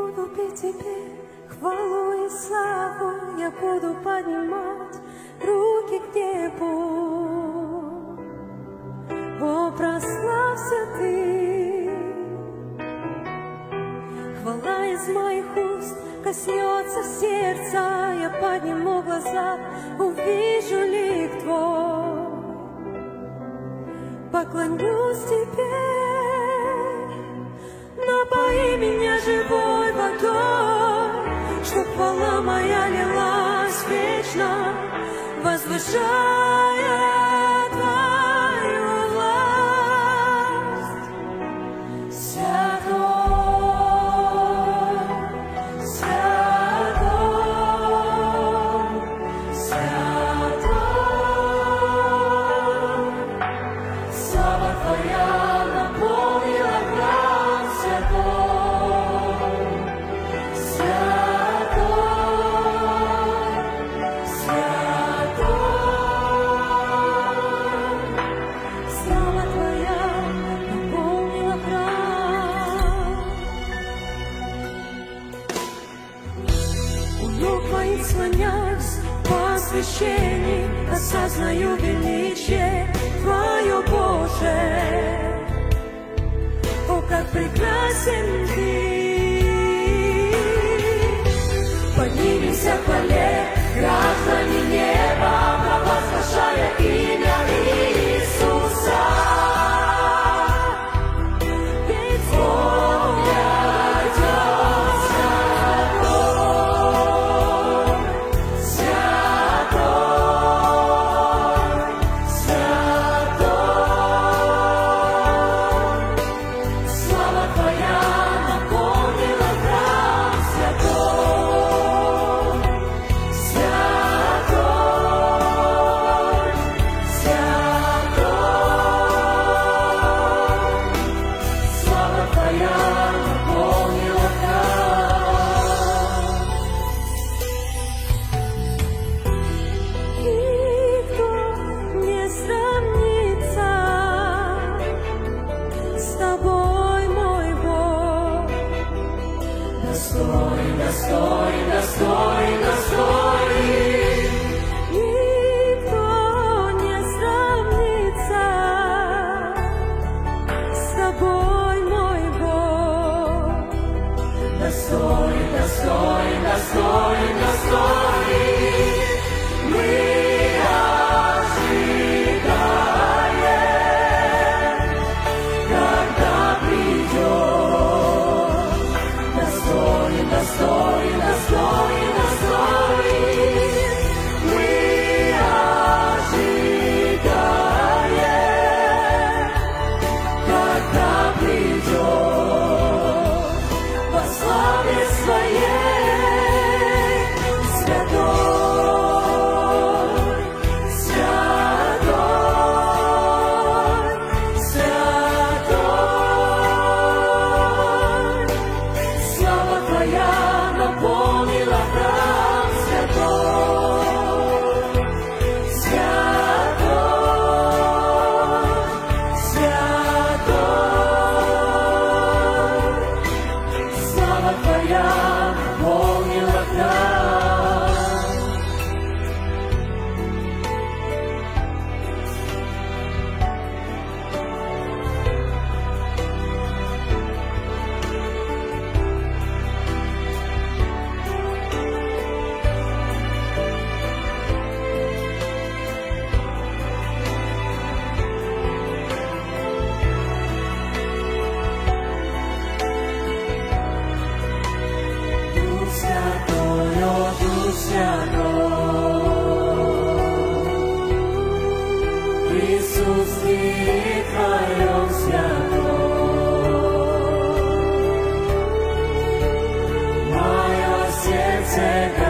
буду петь Тебе хвалу и славу, я буду поднимать руки к небу. О, прославься Ты! Хвала из моих уст коснется сердца, я подниму глаза, увижу лик Твой. Поклонюсь Тебе, напои меня живой водой, чтоб хвала моя лилась вечно, возвышая Твою власть. Святой, святой, святой, слава Твоя наполнила храм святой. Твоих склоняюсь по освящении, осознаю величие Твое, Боже. О, как прекрасен Ты! Поднимемся к хвале граждане неба, провозглашая имя Иисуса. Ведь Он идет Мое сердце